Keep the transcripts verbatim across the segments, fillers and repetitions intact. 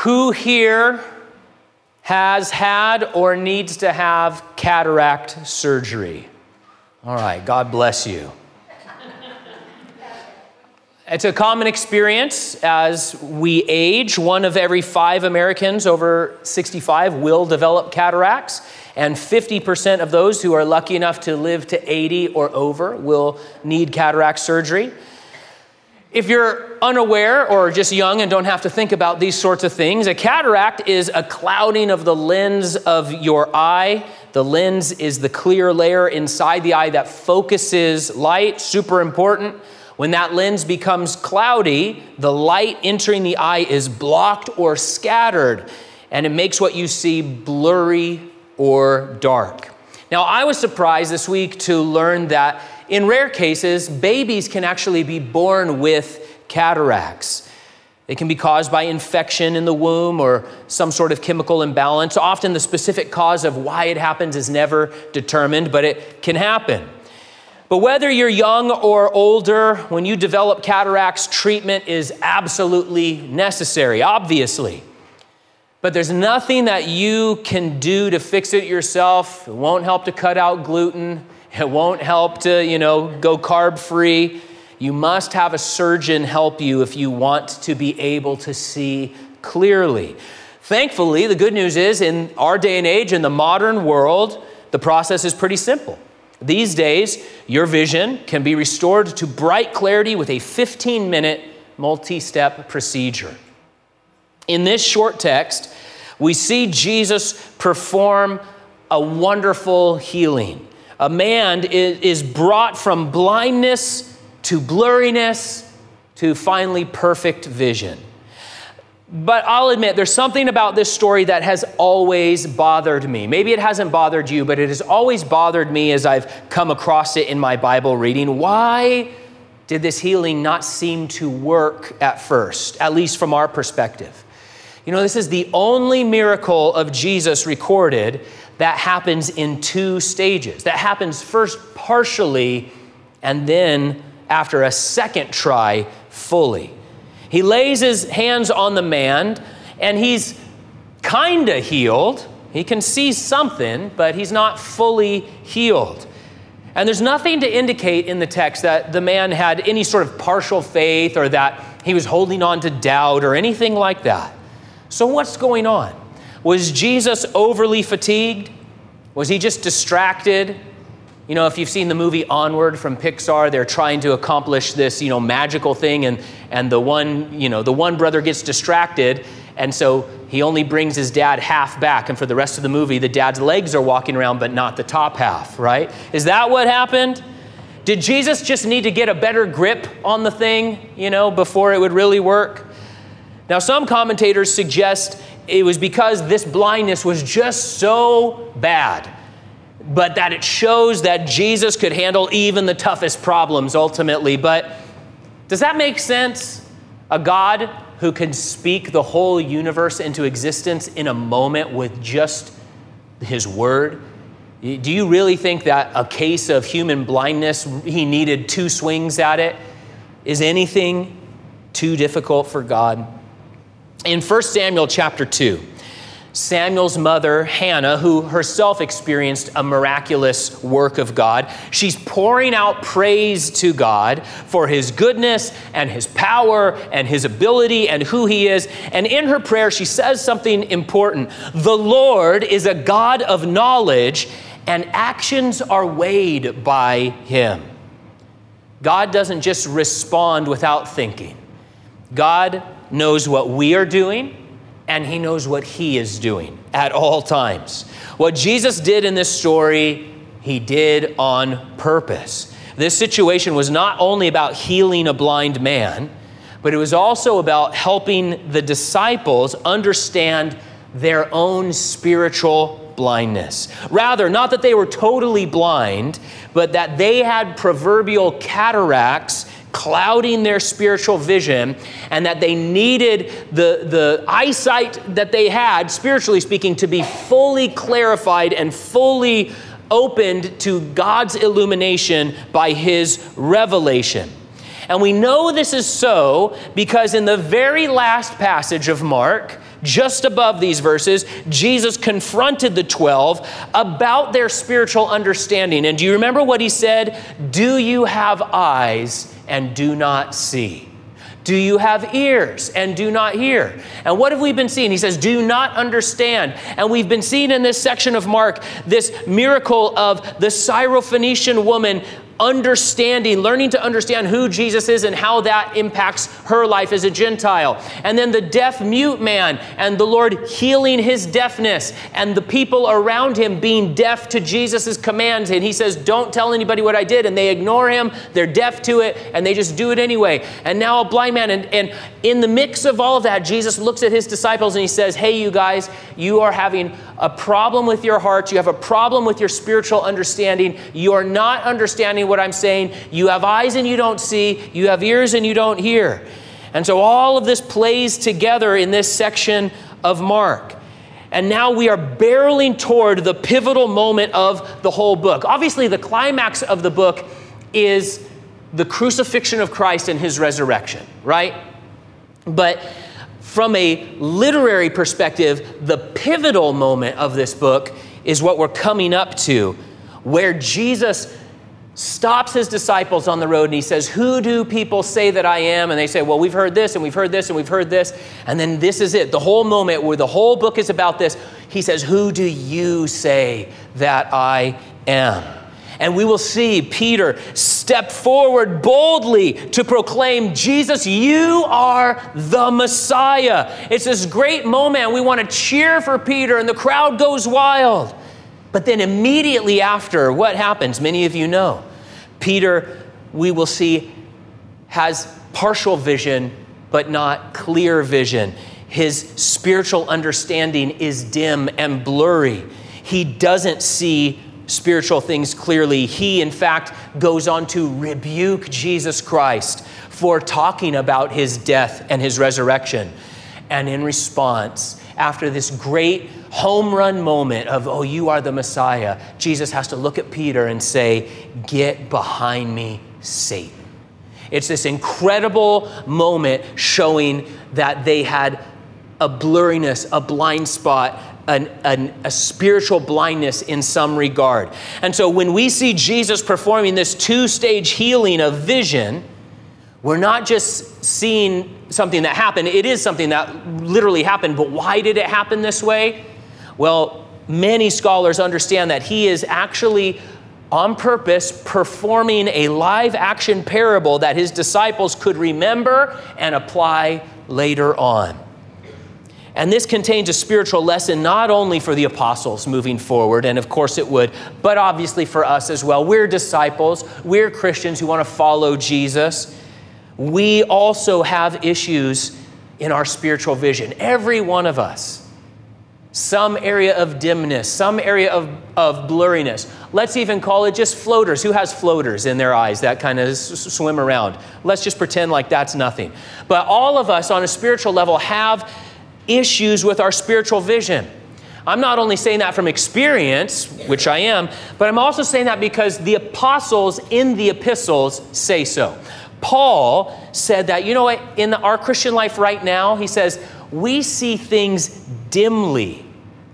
Who here has had or needs to have cataract surgery? All right, God bless you. It's a common experience as we age. One of every five Americans over sixty-five will develop cataracts, and fifty percent of those who are lucky enough to live to eighty or over will need cataract surgery. If you're unaware or just young and don't have to think about these sorts of things, a cataract is a clouding of the lens of your eye. The lens is the clear layer inside the eye that focuses light, super important. When that lens becomes cloudy, the light entering the eye is blocked or scattered, and it makes what you see blurry or dark. Now, I was surprised this week to learn that in rare cases, babies can actually be born with cataracts. They can be caused by infection in the womb or some sort of chemical imbalance. Often the specific cause of why it happens is never determined, but it can happen. But whether you're young or older, when you develop cataracts, treatment is absolutely necessary, obviously. But there's nothing that you can do to fix it yourself. It won't help to cut out gluten. It won't help to, you know, go carb-free. You must have a surgeon help you if you want to be able to see clearly. Thankfully, the good news is in our day and age, in the modern world, the process is pretty simple. These days, your vision can be restored to bright clarity with a fifteen-minute multi-step procedure. In this short text, we see Jesus perform a wonderful healing. A man is brought from blindness to blurriness to finally perfect vision. But I'll admit, there's something about this story that has always bothered me. Maybe it hasn't bothered you, but it has always bothered me as I've come across it in my Bible reading. Why did this healing not seem to work at first, at least from our perspective? You know, this is the only miracle of Jesus recorded that happens in two stages. That happens first partially, and then after a second try, fully. He lays his hands on the man, and he's kind of healed. He can see something, but he's not fully healed. And there's nothing to indicate in the text that the man had any sort of partial faith or that he was holding on to doubt or anything like that. So what's going on? Was Jesus overly fatigued? Was he just distracted? You know, if you've seen the movie Onward from Pixar, they're trying to accomplish this, you know, magical thing, and and the one, you know, the one brother gets distracted, and so he only brings his dad half back, and for the rest of the movie, the dad's legs are walking around, but not the top half, right? Is that what happened? Did Jesus just need to get a better grip on the thing, you know, before it would really work? Now, some commentators suggest it was because this blindness was just so bad, but that it shows that Jesus could handle even the toughest problems ultimately. But does that make sense? A God who can speak the whole universe into existence in a moment with just his word? Do you really think that a case of human blindness, he needed two swings at it? Is anything too difficult for God? In First Samuel chapter two, Samuel's mother, Hannah, who herself experienced a miraculous work of God, she's pouring out praise to God for his goodness and his power and his ability and who he is. And in her prayer, she says something important. The Lord is a God of knowledge, and actions are weighed by him. God doesn't just respond without thinking. God knows what we are doing, and he knows what he is doing at all times. What Jesus did in this story, he did on purpose. This situation was not only about healing a blind man, but it was also about helping the disciples understand their own spiritual blindness. Rather, not that they were totally blind, but that they had proverbial cataracts clouding their spiritual vision, and that they needed the, the eyesight that they had, spiritually speaking, to be fully clarified and fully opened to God's illumination by his revelation. And we know this is so because in the very last passage of Mark, just above these verses, Jesus confronted the twelve about their spiritual understanding. And do you remember what he said? Do you have eyes and do not see? Do you have ears and do not hear? And what have we been seeing? He says, do not understand. And we've been seeing in this section of Mark, this miracle of the Syrophoenician woman understanding, learning to understand who Jesus is and how that impacts her life as a Gentile. And then the deaf mute man and the Lord healing his deafness and the people around him being deaf to Jesus' commands. And he says, don't tell anybody what I did. And they ignore him. They're deaf to it and they just do it anyway. And now a blind man. And, and in the mix of all of that, Jesus looks at his disciples and he says, hey, you guys, you are having a problem with your hearts. You have a problem with your spiritual understanding. You are not understanding what I'm saying. You have eyes and you don't see. You have ears and you don't hear. And so all of this plays together in this section of Mark. And now we are barreling toward the pivotal moment of the whole book. Obviously, the climax of the book is the crucifixion of Christ and his resurrection, right? But from a literary perspective, the pivotal moment of this book is what we're coming up to, where Jesus stops his disciples on the road and he says, who do people say that I am? And they say, well, we've heard this and we've heard this and we've heard this. And then this is it, the whole moment where the whole book is about this. He says, who do you say that I am? And we will see Peter step forward boldly to proclaim, Jesus, you are the Messiah. It's this great moment. We want to cheer for Peter and the crowd goes wild. But then immediately after, what happens? Many of you know. Peter, we will see, has partial vision, but not clear vision. His spiritual understanding is dim and blurry. He doesn't see spiritual things clearly. He, in fact, goes on to rebuke Jesus Christ for talking about his death and his resurrection. And in response, after this great home run moment of, oh, you are the Messiah, Jesus has to look at Peter and say, get behind me, Satan. It's this incredible moment showing that they had a blurriness, a blind spot, An, an, a spiritual blindness in some regard. And so when we see Jesus performing this two-stage healing of vision, we're not just seeing something that happened. It is something that literally happened, but why did it happen this way? Well, many scholars understand that he is actually on purpose performing a live action parable that his disciples could remember and apply later on. And this contains a spiritual lesson not only for the apostles moving forward, and of course it would, but obviously for us as well. We're disciples. We're Christians who want to follow Jesus. We also have issues in our spiritual vision. Every one of us. Some area of dimness, some area of, of blurriness. Let's even call it just floaters. Who has floaters in their eyes that kind of s- swim around? Let's just pretend like that's nothing. But all of us on a spiritual level have issues with our spiritual vision. I'm not only saying that from experience, which I am, but I'm also saying that because the apostles in the epistles say so. Paul said that, you know what, in the, our Christian life right now, he says, we see things dimly.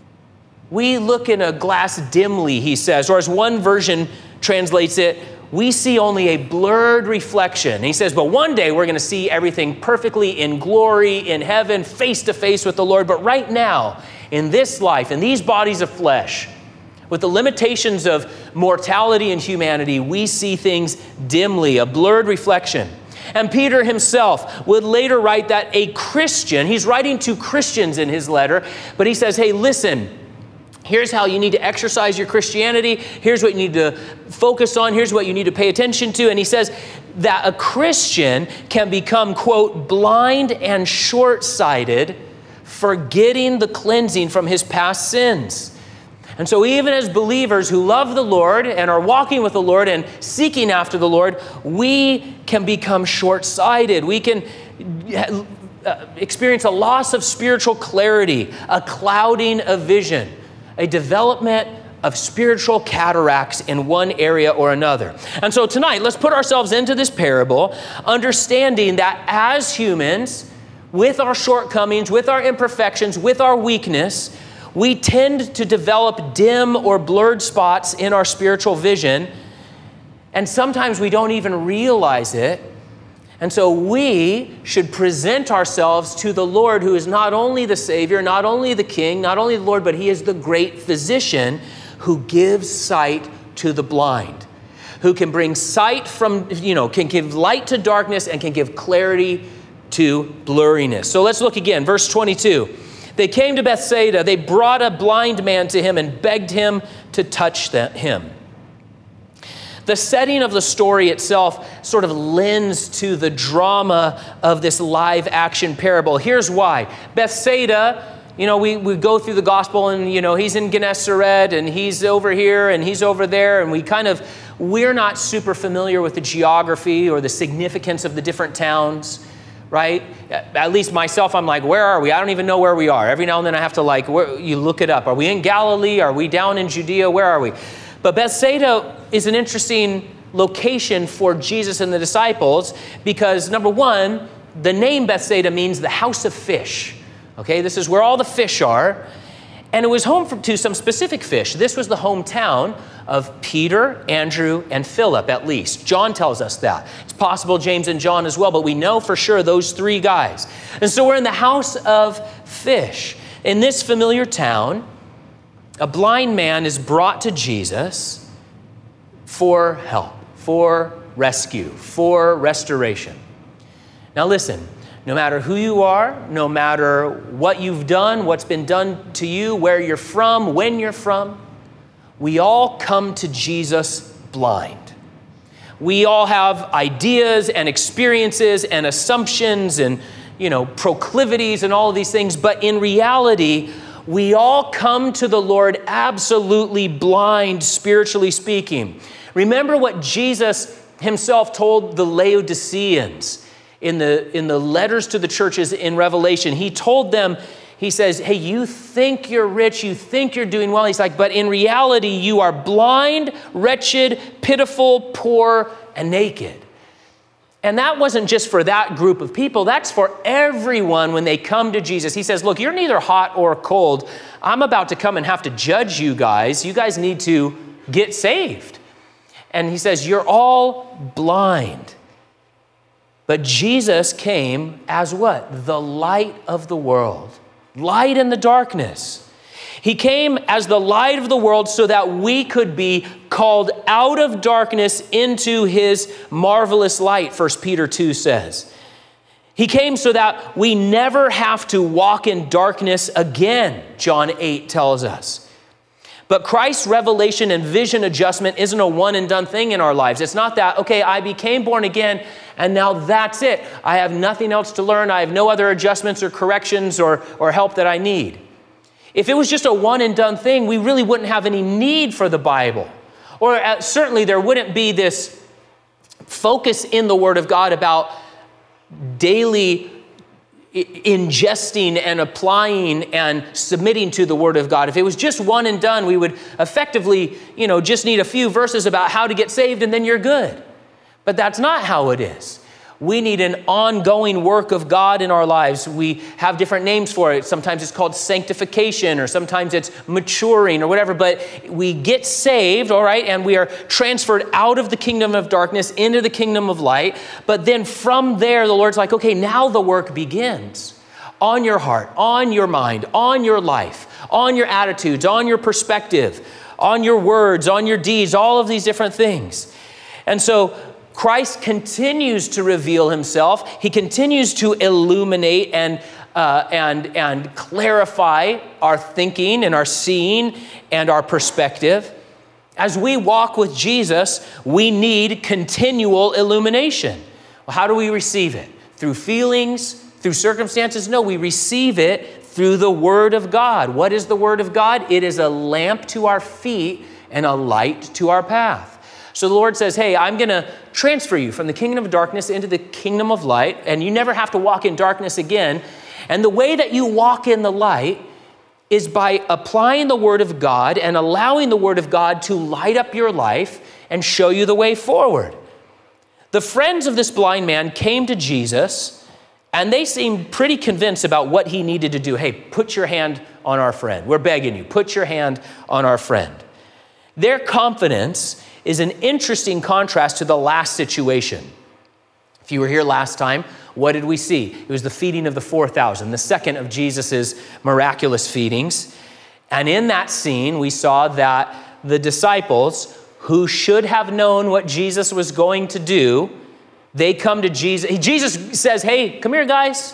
We look in a glass dimly, he says, or as one version translates it, we see only a blurred reflection. And he says, but one day we're going to see everything perfectly in glory, in heaven, face to face with the Lord. But right now, in this life, in these bodies of flesh, with the limitations of mortality and humanity, we see things dimly, a blurred reflection. And Peter himself would later write that a Christian, he's writing to Christians in his letter, but he says, hey, listen, here's how you need to exercise your Christianity. Here's what you need to focus on. Here's what you need to pay attention to. And he says that a Christian can become, quote, blind and short-sighted, forgetting the cleansing from his past sins. And so even as believers who love the Lord and are walking with the Lord and seeking after the Lord, we can become short-sighted. We can experience a loss of spiritual clarity, a clouding of vision, a development of spiritual cataracts in one area or another. And so tonight, let's put ourselves into this parable, understanding that as humans, with our shortcomings, with our imperfections, with our weakness, we tend to develop dim or blurred spots in our spiritual vision, and sometimes we don't even realize it. And so we should present ourselves to the Lord, who is not only the Savior, not only the King, not only the Lord, but He is the great physician who gives sight to the blind, who can bring sight from, you know, can give light to darkness and can give clarity to blurriness. So let's look again, verse twenty-two. They came to Bethsaida. They brought a blind man to Him and begged Him to touch the, him. The setting of the story itself sort of lends to the drama of this live action parable. Here's why. Bethsaida, you know, we, we go through the gospel and, you know, He's in Gennesaret and He's over here and He's over there. And we kind of, we're not super familiar with the geography or the significance of the different towns, right? At least myself, I'm like, where are we? I don't even know where we are. Every now and then I have to like, where, you look it up. Are we in Galilee? Are we down in Judea? Where are we? But Bethsaida is an interesting location for Jesus and the disciples because, number one, the name Bethsaida means the house of fish. Okay, this is where all the fish are. And it was home for, to some specific fish. This was the hometown of Peter, Andrew, and Philip, at least. John tells us that. It's possible James and John as well, but we know for sure those three guys. And so we're in the house of fish. In this familiar town, a blind man is brought to Jesus for help, for rescue, for restoration. Now listen, no matter who you are, no matter what you've done, what's been done to you, where you're from, when you're from, we all come to Jesus blind. We all have ideas and experiences and assumptions and, you know, proclivities and all of these things, but in reality, we all come to the Lord absolutely blind, spiritually speaking. Remember what Jesus Himself told the Laodiceans in the, in the letters to the churches in Revelation. He told them, He says, hey, you think you're rich, you think you're doing well. He's like, but in reality, you are blind, wretched, pitiful, poor, and naked. And that wasn't just for that group of people. That's for everyone when they come to Jesus. He says, look, you're neither hot or cold. I'm about to come and have to judge you guys. You guys need to get saved. And He says, you're all blind. But Jesus came as what? The light of the world. Light in the darkness. He came as the light of the world so that we could be called out of darkness into His marvelous light, First Peter two says. He came so that we never have to walk in darkness again, John eight tells us. But Christ's revelation and vision adjustment isn't a one and done thing in our lives. It's not that, okay, I became born again and now that's it. I have nothing else to learn. I have no other adjustments or corrections or, or help that I need. If it was just a one and done thing, we really wouldn't have any need for the Bible. Or uh, certainly there wouldn't be this focus in the Word of God about daily ingesting and applying and submitting to the Word of God. If it was just one and done, we would effectively, you know, just need a few verses about how to get saved and then you're good. But that's not how it is. We need an ongoing work of God in our lives. We have different names for it. Sometimes it's called sanctification, or sometimes it's maturing or whatever, but we get saved, all right, and we are transferred out of the kingdom of darkness into the kingdom of light. But then from there, the Lord's like, okay, now the work begins on your heart, on your mind, on your life, on your attitudes, on your perspective, on your words, on your deeds, all of these different things. And so Christ continues to reveal Himself. He continues to illuminate and uh, and and clarify our thinking and our seeing and our perspective. As we walk with Jesus, we need continual illumination. Well, how do we receive it? Through feelings, through circumstances? No, we receive it through the Word of God. What is the Word of God? It is a lamp to our feet and a light to our path. So the Lord says, hey, I'm going to transfer you from the kingdom of darkness into the kingdom of light, and you never have to walk in darkness again. And the way that you walk in the light is by applying the Word of God and allowing the Word of God to light up your life and show you the way forward. The friends of this blind man came to Jesus And they seemed pretty convinced about what he needed to do. Hey, put your hand on our friend. We're begging you, put your hand on our friend. Their confidence is an interesting contrast to the last situation. If you were here last time, what did we see? It was the feeding of the four thousand, the second of Jesus's miraculous feedings. And in that scene, we saw that the disciples, who should have known what Jesus was going to do, they come to Jesus. Jesus says, hey, come here, guys.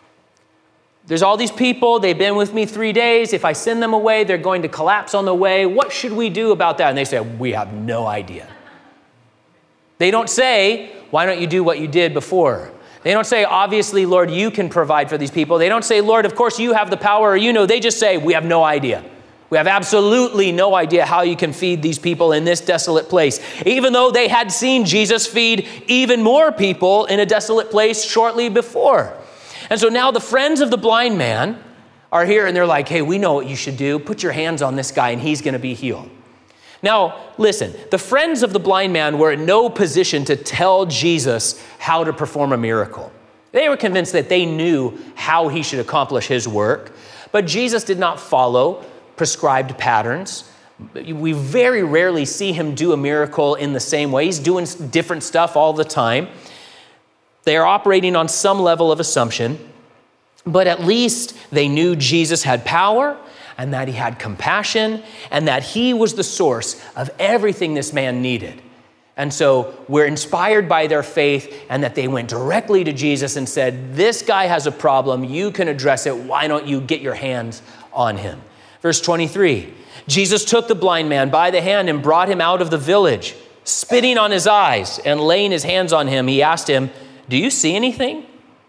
There's all these people. They've been with me three days. If I send them away, they're going to collapse on the way. What should we do about that? And they say, we have no idea. They don't say, why don't you do what you did before? They don't say, obviously, Lord, you can provide for these people. They don't say, Lord, of course you have the power, or you know. They just say, we have no idea. We have absolutely no idea how you can feed these people in this desolate place. Even though they had seen Jesus feed even more people in a desolate place shortly before. And so now the friends of the blind man are here and they're like, hey, we know what you should do. Put your hands on this guy and he's going to be healed. Now, listen, the friends of the blind man were in no position to tell Jesus how to perform a miracle. They were convinced that they knew how he should accomplish his work, but Jesus did not follow prescribed patterns. We very rarely see him do a miracle in the same way. He's doing different stuff all the time. They are operating on some level of assumption, but at least they knew Jesus had power and that he had compassion and that he was the source of everything this man needed. And so we're inspired by their faith and that they went directly to Jesus and said, this guy has a problem. You can address it. Why don't you get your hands on him? Verse twenty-three, Jesus took the blind man by the hand and brought him out of the village. Spitting on his eyes and laying his hands on him, he asked him, do you see anything?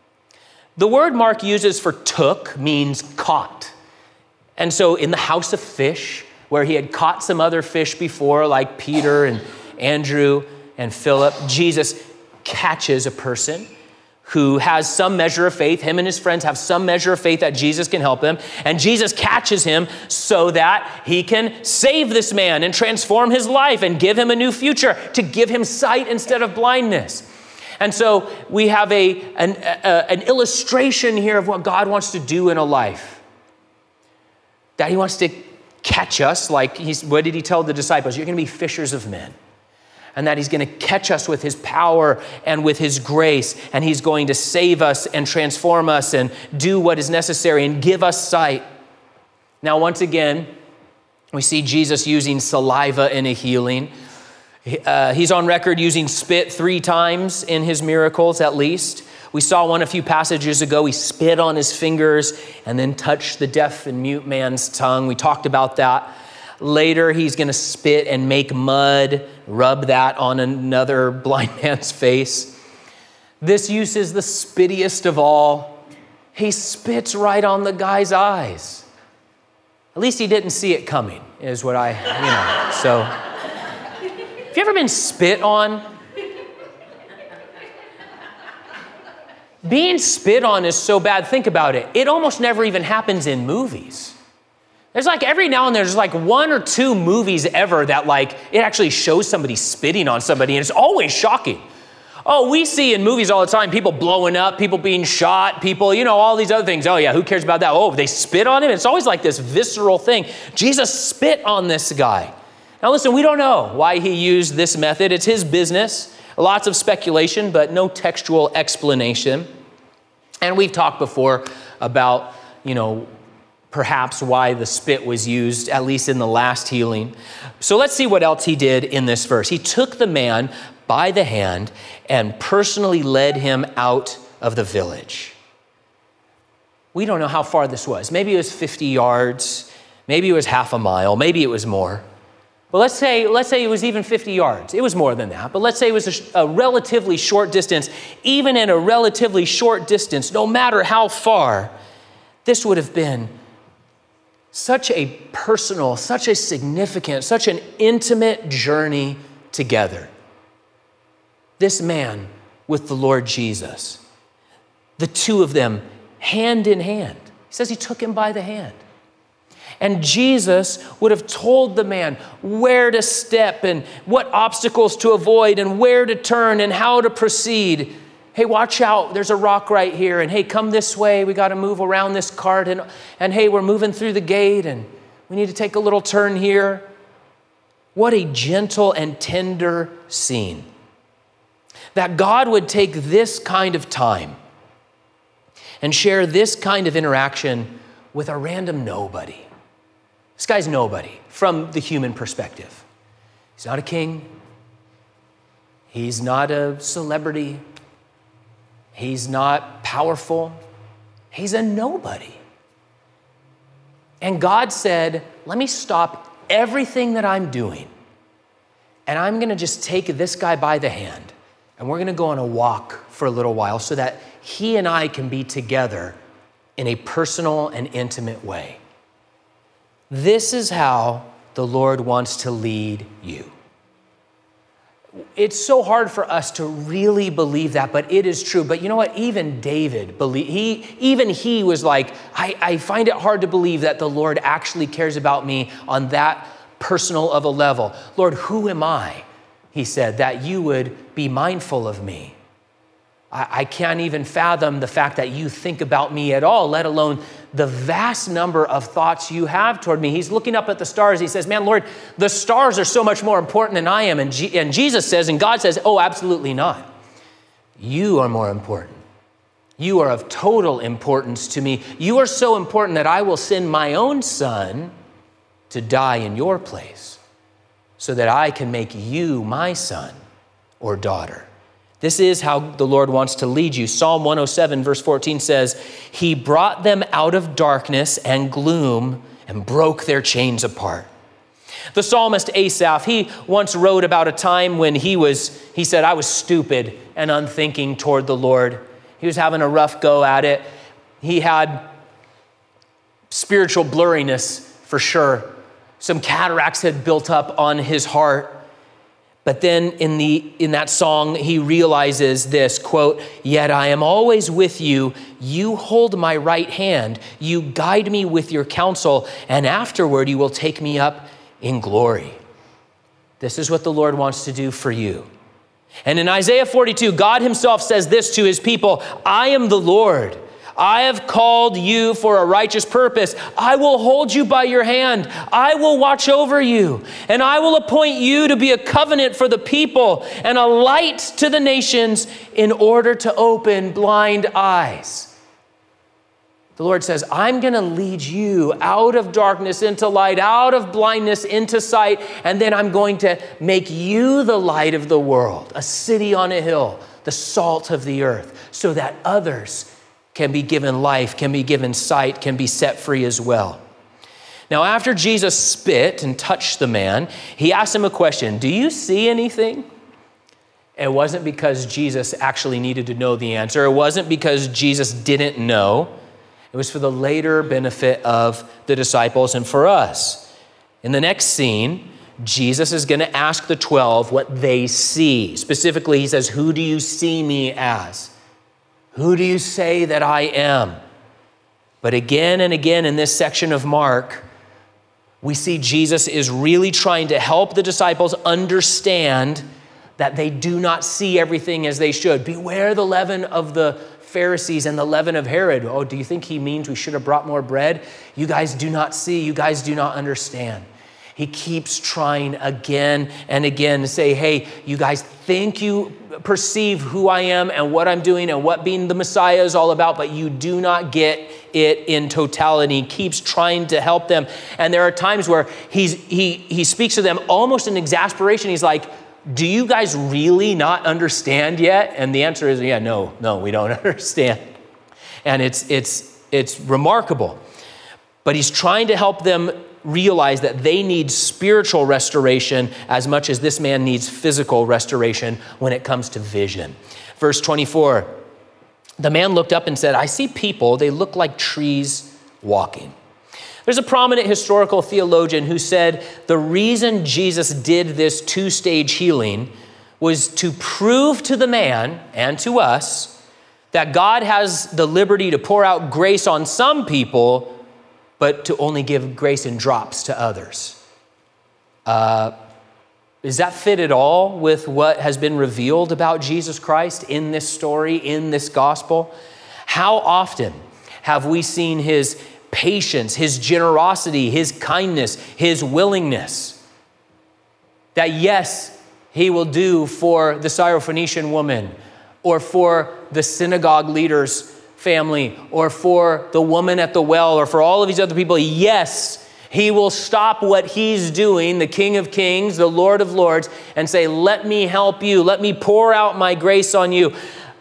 The word Mark uses for took means caught. And so in the house of fish, where he had caught some other fish before, like Peter and Andrew and Philip, Jesus catches a person who has some measure of faith. Him and his friends have some measure of faith that Jesus can help him. And Jesus catches him so that he can save this man and transform his life and give him a new future, to give him sight instead of blindness. And so we have a, an, a, an illustration here of what God wants to do in a life. That he wants to catch us, like he's, what did he tell the disciples? You're going to be fishers of men. And that he's going to catch us with his power and with his grace. And he's going to save us and transform us and do what is necessary and give us sight. Now, once again, we see Jesus using saliva in a healing. Uh, he's on record using spit three times in his miracles, at least. We saw one a few passages ago. He spit on his fingers and then touched the deaf and mute man's tongue. We talked about that. Later, he's going to spit and make mud, rub that on another blind man's face. This use is the spittiest of all. He spits right on the guy's eyes. At least he didn't see it coming, is what I, you know, so. Have you ever been spit on? Being spit on is so bad. Think about it. It almost never even happens in movies. There's like every now and then, there's like one or two movies ever that like it actually shows somebody spitting on somebody, and it's always shocking. Oh, we see in movies all the time, people blowing up, people being shot, people, you know, all these other things. Oh yeah, who cares about that? Oh, they spit on him? It's always like this visceral thing. Jesus spit on this guy. Now listen, we don't know why he used this method. It's his business. Lots of speculation, but no textual explanation. And we've talked before about, you know, perhaps why the spit was used, at least in the last healing. So let's see what else he did in this verse. He took the man by the hand and personally led him out of the village. We don't know how far this was. Maybe it was fifty yards. Maybe it was half a mile. Maybe it was more. But let's say, let's say it was even fifty yards. It was more than that. But let's say it was a, a relatively short distance. Even in a relatively short distance, no matter how far, this would have been such a personal, such a significant, such an intimate journey together. This man with the Lord Jesus, the two of them hand in hand. He says he took him by the hand. And Jesus would have told the man where to step and what obstacles to avoid and where to turn and how to proceed. hey, watch out, there's a rock right here, and hey, come this way, we got to move around this cart, and, and hey, we're moving through the gate, and we need to take a little turn here. What a gentle and tender scene. That God would take this kind of time and share this kind of interaction with a random nobody. This guy's nobody from the human perspective. He's not a king. He's not a celebrity. He's not powerful. He's a nobody. And God said, let me stop everything that I'm doing, and I'm going to just take this guy by the hand, and we're going to go on a walk for a little while so that he and I can be together in a personal and intimate way. This is how the Lord wants to lead you. It's so hard for us to really believe that, but it is true. But you know what? Even David, believe, he, even he was like, I, I find it hard to believe that the Lord actually cares about me on that personal of a level. Lord, who am I, he said, that you would be mindful of me? I, I can't even fathom the fact that you think about me at all, let alone the vast number of thoughts you have toward me. He's looking up at the stars. He says, man, Lord, the stars are so much more important than I am. And, G- and Jesus says, and God says, oh, absolutely not. You are more important. You are of total importance to me. You are so important that I will send my own son to die in your place so that I can make you my son or daughter. This is how the Lord wants to lead you. Psalm one oh seven, verse fourteen says, he brought them out of darkness and gloom and broke their chains apart. The psalmist Asaph, he once wrote about a time when he was, he said, I was stupid and unthinking toward the Lord. He was having a rough go at it. He had spiritual blurriness for sure. Some cataracts had built up on his heart. But then in the in that song, he realizes this, quote, yet I am always with you. You hold my right hand. You guide me with your counsel. And afterward, you will take me up in glory. This is what the Lord wants to do for you. And in Isaiah forty-two, God himself says this to his people, I am the Lord. I have called you for a righteous purpose. I will hold you by your hand. I will watch over you, and I will appoint you to be a covenant for the people and a light to the nations in order to open blind eyes. The Lord says, I'm going to lead you out of darkness into light, out of blindness into sight, and then I'm going to make you the light of the world, a city on a hill, the salt of the earth, so that others can be given life, can be given sight, can be set free as well. Now, after Jesus spit and touched the man, he asked him a question. Do you see anything? It wasn't because Jesus actually needed to know the answer. It wasn't because Jesus didn't know. It was for the later benefit of the disciples and for us. In the next scene, Jesus is going to ask the twelve what they see. Specifically, he says, who do you see me as? Who do you say that I am? But again and again in this section of Mark, we see Jesus is really trying to help the disciples understand that they do not see everything as they should. Beware the leaven of the Pharisees and the leaven of Herod. Oh, do you think he means we should have brought more bread? You guys do not see. You guys do not understand. He keeps trying again and again to say, hey, you guys think you perceive who I am and what I'm doing and what being the Messiah is all about, but you do not get it in totality. He keeps trying to help them. And there are times where he's, he, he speaks to them almost in exasperation. He's like, do you guys really not understand yet? And the answer is, yeah, no, no, we don't understand. And it's, it's, it's remarkable. But he's trying to help them realize that they need spiritual restoration as much as this man needs physical restoration when it comes to vision. Verse twenty-four, the man looked up and said, I see people, they look like trees walking. There's a prominent historical theologian who said the reason Jesus did this two-stage healing was to prove to the man and to us that God has the liberty to pour out grace on some people, but to only give grace in drops to others. Uh, Does that fit at all with what has been revealed about Jesus Christ in this story, in this gospel? How often have we seen his patience, his generosity, his kindness, his willingness? That yes, he will do for the Syrophoenician woman, or for the synagogue leader's family, or for the woman at the well, or for all of these other people. Yes, he will stop what he's doing, the King of Kings, the Lord of Lords, and say, let me help you. Let me pour out my grace on you.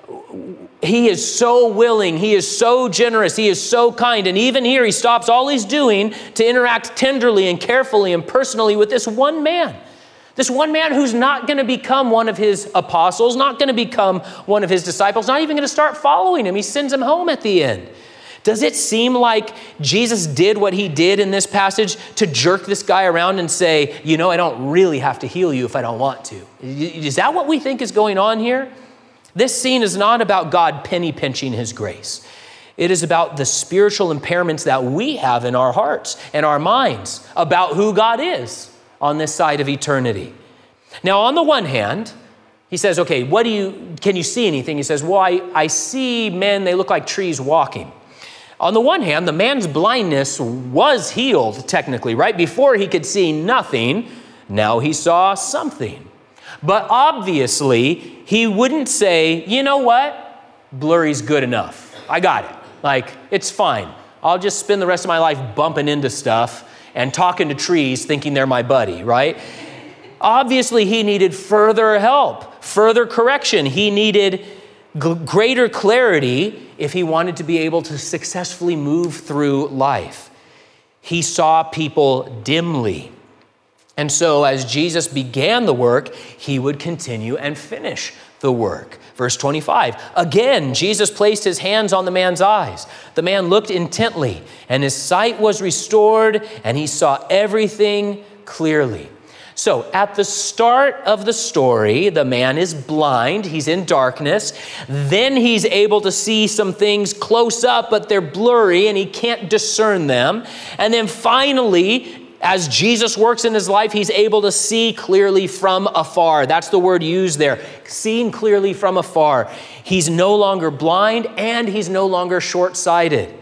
He is so willing. He is so generous. He is so kind. And even here, he stops all he's doing to interact tenderly and carefully and personally with this one man. This one man who's not going to become one of his apostles, not going to become one of his disciples, not even going to start following him. He sends him home at the end. Does it seem like Jesus did what he did in this passage to jerk this guy around and say, you know, I don't really have to heal you if I don't want to? Is that what we think is going on here? This scene is not about God penny pinching his grace. It is about the spiritual impairments that we have in our hearts and our minds about who God is on this side of eternity. Now, on the one hand, he says, okay, what do you, can you see anything? He says, well, I, I see men, they look like trees walking. On the one hand, the man's blindness was healed technically, right? Before he could see nothing, now he saw something. But obviously, he wouldn't say, you know what? Blurry's good enough. I got it. Like, it's fine. I'll just spend the rest of my life bumping into stuff and talking to trees thinking they're my buddy, right? Obviously, he needed further help, further correction. He needed g- greater clarity if he wanted to be able to successfully move through life. He saw people dimly. And so as Jesus began the work, he would continue and finish the work. Verse twenty-five, again, Jesus placed his hands on the man's eyes. The man looked intently, and his sight was restored, and he saw everything clearly. So at the start of the story, the man is blind. He's in darkness. Then he's able to see some things close up, but they're blurry, and he can't discern them. And then finally, as Jesus works in his life, he's able to see clearly from afar. That's the word used there, seeing clearly from afar. He's no longer blind, and he's no longer short-sighted.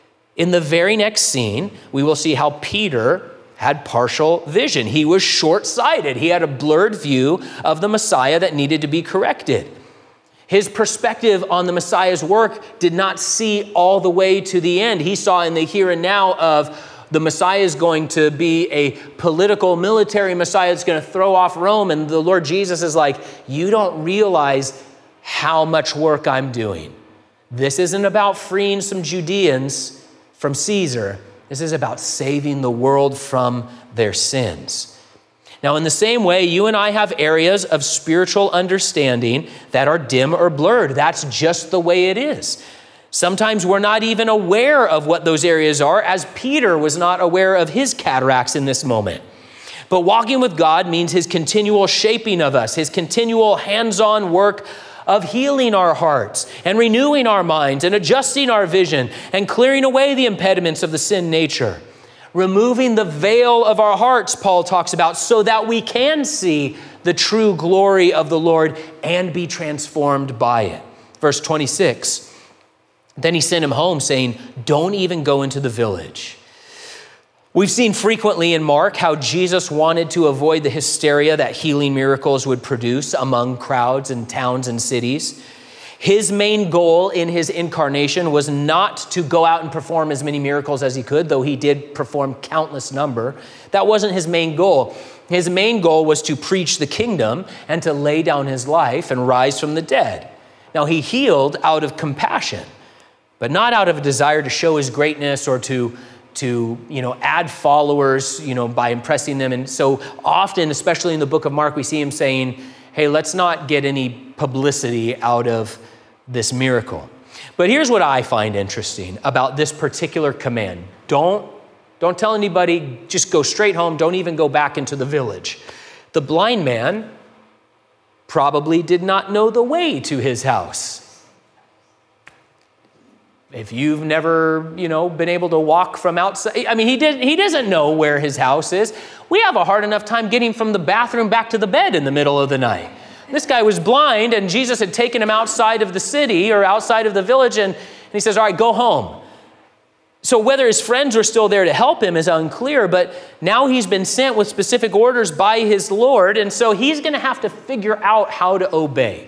In the very next scene, we will see how Peter had partial vision. He was short-sighted. He had a blurred view of the Messiah that needed to be corrected. His perspective on the Messiah's work did not see all the way to the end. He saw in the here and now of the Messiah is going to be a political, military Messiah that's going to throw off Rome. And the Lord Jesus is like, you don't realize how much work I'm doing. This isn't about freeing some Judeans from Caesar. This is about saving the world from their sins. Now, in the same way, you and I have areas of spiritual understanding that are dim or blurred. That's just the way it is. Sometimes we're not even aware of what those areas are, as Peter was not aware of his cataracts in this moment. But walking with God means his continual shaping of us, his continual hands-on work of healing our hearts and renewing our minds and adjusting our vision and clearing away the impediments of the sin nature. Removing the veil of our hearts, Paul talks about, so that we can see the true glory of the Lord and be transformed by it. Verse twenty-six. Then he sent him home saying, don't even go into the village. We've seen frequently in Mark how Jesus wanted to avoid the hysteria that healing miracles would produce among crowds and towns and cities. His main goal in his incarnation was not to go out and perform as many miracles as he could, though he did perform countless number. That wasn't his main goal. His main goal was to preach the kingdom and to lay down his life and rise from the dead. Now, he healed out of compassion, but not out of a desire to show his greatness or to, to you know, add followers, you know, by impressing them. And so often, especially in the book of Mark, we see him saying, hey, let's not get any publicity out of this miracle. But here's what I find interesting about this particular command. Don't, don't tell anybody, just go straight home. Don't even go back into the village. The blind man probably did not know the way to his house. If you've never, you know, been able to walk from outside, I mean, he did, he doesn't know where his house is. We have a hard enough time getting from the bathroom back to the bed in the middle of the night. This guy was blind, and Jesus had taken him outside of the city or outside of the village, and, and he says, all right, go home. So whether his friends were still there to help him is unclear, but now he's been sent with specific orders by his Lord, and so he's going to have to figure out how to obey.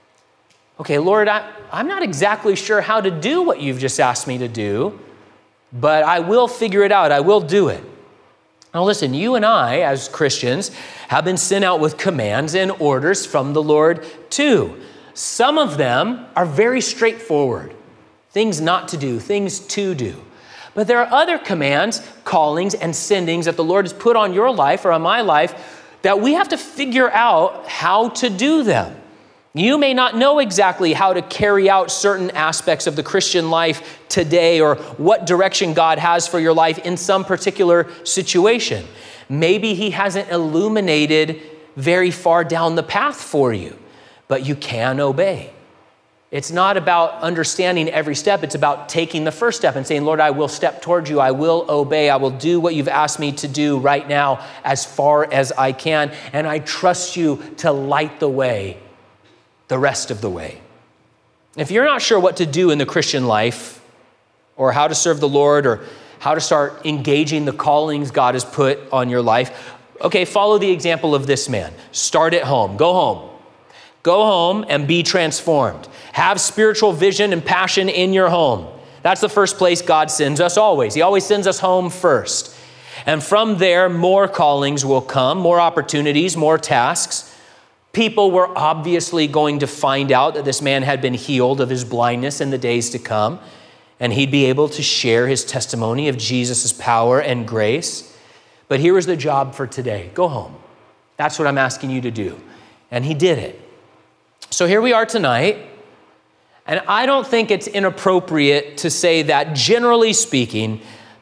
Okay, Lord, I, I'm not exactly sure how to do what you've just asked me to do, but I will figure it out. I will do it. Now listen, you and I, as Christians, have been sent out with commands and orders from the Lord too. Some of them are very straightforward. Things not to do, things to do. But there are other commands, callings, and sendings that the Lord has put on your life or on my life that we have to figure out how to do them. You may not know exactly how to carry out certain aspects of the Christian life today or what direction God has for your life in some particular situation. Maybe he hasn't illuminated very far down the path for you, but you can obey. It's not about understanding every step. It's about taking the first step and saying, Lord, I will step towards you. I will obey. I will do what you've asked me to do right now as far as I can. And I trust you to light the way the rest of the way. If you're not sure what to do in the Christian life or how to serve the Lord or how to start engaging the callings God has put on your life, okay, follow the example of this man. Start at home. Go home. Go home and be transformed. Have spiritual vision and passion in your home. That's the first place God sends us always. He always sends us home first. And from there, more callings will come, more opportunities, more tasks. People were obviously going to find out that this man had been healed of his blindness in the days to come, and he'd be able to share his testimony of Jesus' power and grace. But here was the job for today. Go home. That's what I'm asking you to do. And he did it. So here we are tonight, and I don't think it's inappropriate to say that, generally speaking,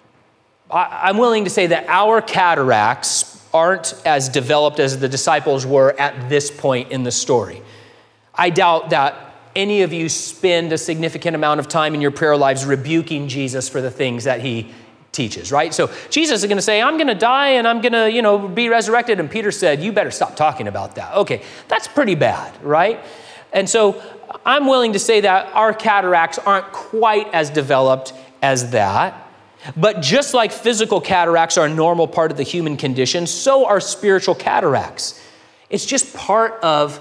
I'm willing to say that our cataracts aren't as developed as the disciples were at this point in the story. I doubt that any of you spend a significant amount of time in your prayer lives rebuking Jesus for the things that he teaches, right? So Jesus is going to say, I'm going to die and I'm going to, you know, be resurrected. And Peter said, you better stop talking about that. Okay, that's pretty bad, right? And so I'm willing to say that our cataracts aren't quite as developed as that. But just like physical cataracts are a normal part of the human condition, so are spiritual cataracts. It's just part of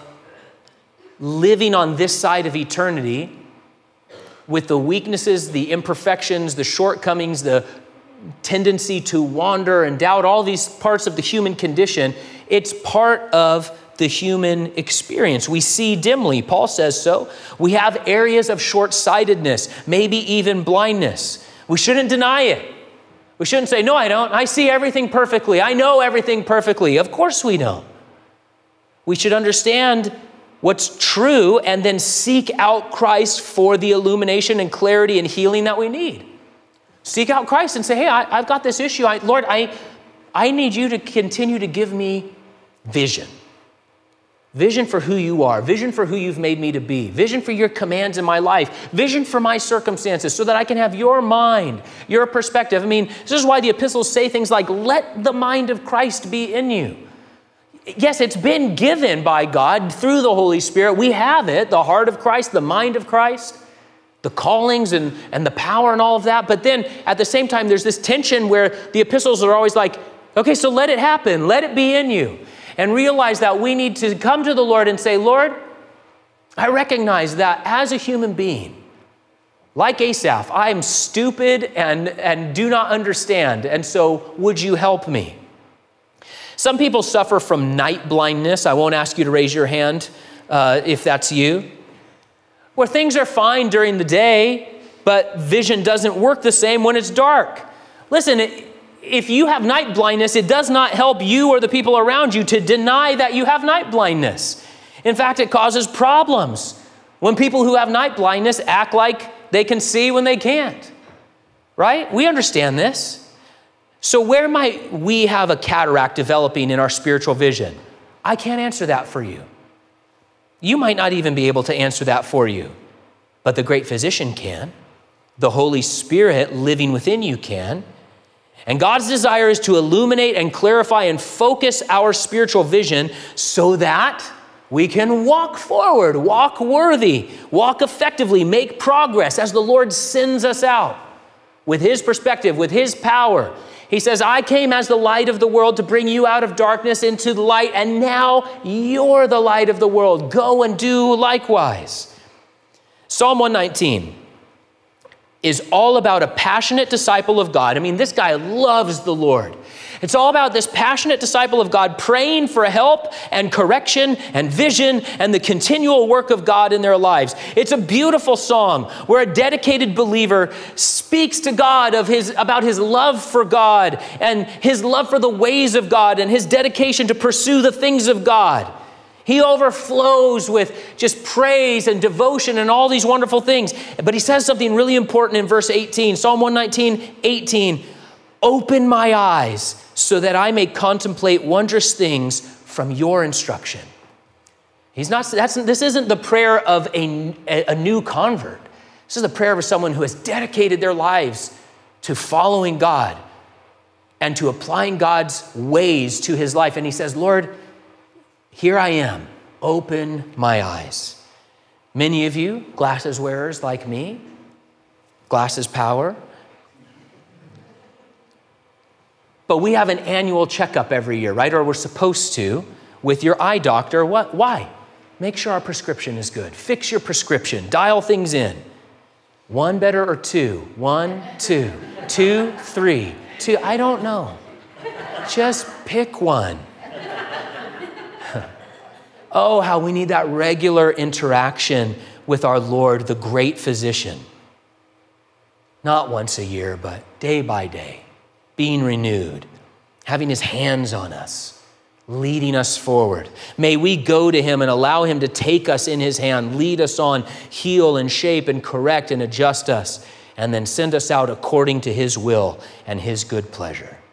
living on this side of eternity with the weaknesses, the imperfections, the shortcomings, the tendency to wander and doubt, all these parts of the human condition. It's part of the human experience. We see dimly, Paul says so. We have areas of short-sightedness, maybe even blindness. We shouldn't deny it. We shouldn't say, no, I don't. I see everything perfectly. I know everything perfectly. Of course we don't. We should understand what's true and then seek out Christ for the illumination and clarity and healing that we need. Seek out Christ and say, hey, I, I've got this issue. I, Lord, I, I need you to continue to give me vision. Vision for who you are, vision for who you've made me to be, vision for your commands in my life, vision for my circumstances so that I can have your mind, your perspective. I mean, this is why the epistles say things like, let the mind of Christ be in you. Yes, it's been given by God through the Holy Spirit. We have it, the heart of Christ, the mind of Christ, the callings and, and the power and all of that. But then at the same time, there's this tension where the epistles are always like, okay, so let it happen. Let it be in you. And realize that we need to come to the Lord and say, Lord, I recognize that as a human being, like Asaph, I am stupid and, and do not understand. And so would you help me? Some people suffer from night blindness. I won't ask you to raise your hand uh, if that's you. Where things are fine during the day, but vision doesn't work the same when it's dark. Listen, it, if you have night blindness, it does not help you or the people around you to deny that you have night blindness. In fact, it causes problems when people who have night blindness act like they can see when they can't, right? We understand this. So where might we have a cataract developing in our spiritual vision? I can't answer that for you. You might not even be able to answer that for you, but the great physician can. The Holy Spirit living within you can. And God's desire is to illuminate and clarify and focus our spiritual vision so that we can walk forward, walk worthy, walk effectively, make progress as the Lord sends us out with his perspective, with his power. He says, I came as the light of the world to bring you out of darkness into the light, and now you're the light of the world. Go and do likewise. Psalm one nineteen is all about a passionate disciple of God. I mean, this guy loves the Lord. It's all about this passionate disciple of God praying for help and correction and vision and the continual work of God in their lives. It's a beautiful song where a dedicated believer speaks to God of his, about his love for God and his love for the ways of God and his dedication to pursue the things of God. He overflows with just praise and devotion and all these wonderful things. But he says something really important in verse eighteen, Psalm one nineteen, eighteen. Open my eyes so that I may contemplate wondrous things from your instruction. He's not, that's, this isn't the prayer of a, a new convert. This is the prayer of someone who has dedicated their lives to following God and to applying God's ways to his life. And he says, Lord, here I am, open my eyes. Many of you, glasses wearers like me, glasses power. But we have an annual checkup every year, right? Or we're supposed to with your eye doctor. What? Why? Make sure our prescription is good. Fix your prescription. Dial things in. One better or two? One, two, two, three, two. I don't know. Just pick one. Oh, how we need that regular interaction with our Lord, the great physician. Not once a year, but day by day, being renewed, having his hands on us, leading us forward. May we go to him and allow him to take us in his hand, lead us on, heal and shape and correct and adjust us, and then send us out according to his will and his good pleasure.